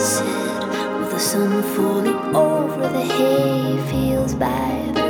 sit with the sun falling over the hay fields by the